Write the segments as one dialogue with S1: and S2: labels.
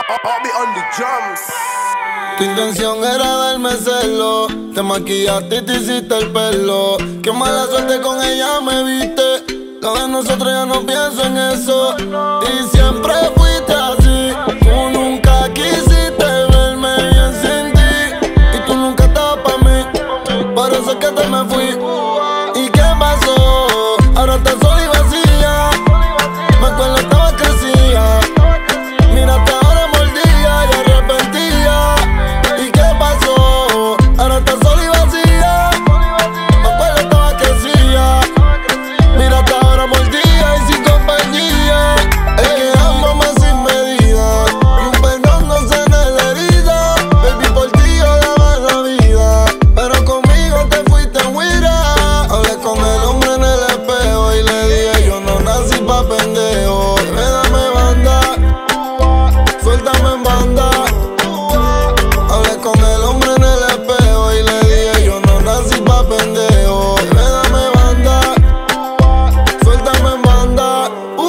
S1: on the drums.
S2: Tu intención era darme celo. Te maquillaste y te hiciste el pelo. Qué mala suerte con ella me viste. Lo de nosotros ya no pienso en eso. Y siempre fuiste así. Tú nunca quisiste verme bien sin ti. Y tú nunca estabas pa' mí. Por eso es que te me fui. ¿Y qué pasó? Ahora estás sola y vacía. Me acuerdo estaba crecida. Mírate ahora mordida y arrepentida. ¿Y qué pasó? Ahora estás sola y vacía. Me acuerdo estaba crecida. Mírate ahora mordida y sin compañía. Es que amame sin medida. Y un perdón no sana la herida. Baby, por ti yo daba la vida. Pero conmigo te fuiste huira. Hablé con el hombre en el espejo y le dije yo no nací pa' pendejo. Bebé, dame banda, suéltame en banda. Hablé con el hombre en el espejo y le dije yo no nací pa' pendejo. Bebé, dame banda, suéltame en banda.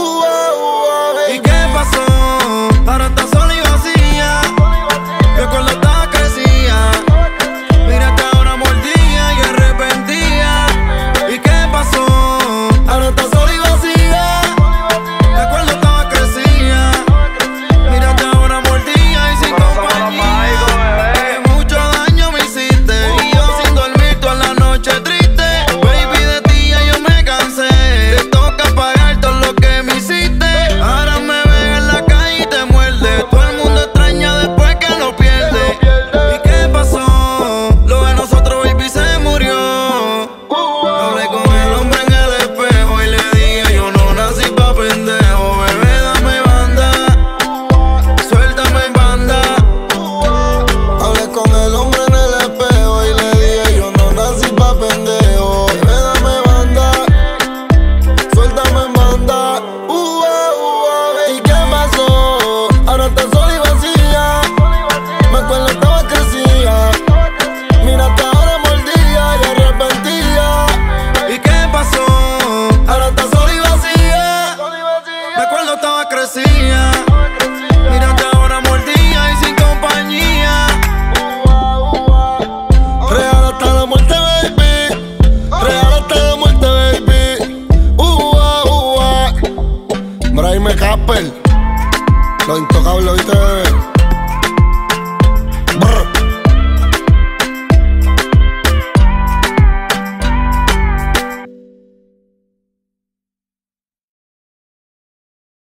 S3: ¿Y qué pasó? Ahora estás sola y vacía. Recuerdo estaba crecida. Mírate ahora mordida y arrepentida. ¿Y qué pasó?
S2: Ahora estás sola y vacía.
S3: Recuerdo estaba crecida. Mírate ahora mordida y sin compañía. Que mucho daño me hiciste y yo sin dormir toda la noche triste. Baby, de ti ya yo me cansé. Te toca pagar todo lo que me hiciste. Ahora me ves en la calle y te muerde. Todo el mundo extraña después que lo pierde. ¿Y qué pasó? Lo de nosotros, baby, se murió. Hablé con el hombre en el espejo y le dije yo no nací pa' pendejo. Bebé, dame banda, suéltame en banda.
S2: Hablé con el hombre en el espejo y le dije yo no nací pa' pendejo. Bebé, dame banda, suéltame en banda. ¿Y qué pasó? Ahora estás sola y vacía. Me acuerdo estaba crecida. Mírate ahora mordida y arrepentida.
S3: ¿Y qué pasó?
S2: Ahora estás sola y vacía.
S3: Me acuerdo estaba crecida. Mírate ahora mordida y sin compañía.
S2: Real hasta la muerte, baby. Real hasta la muerte, baby. Brahim Casper, los intocables, ¿viste, bebé?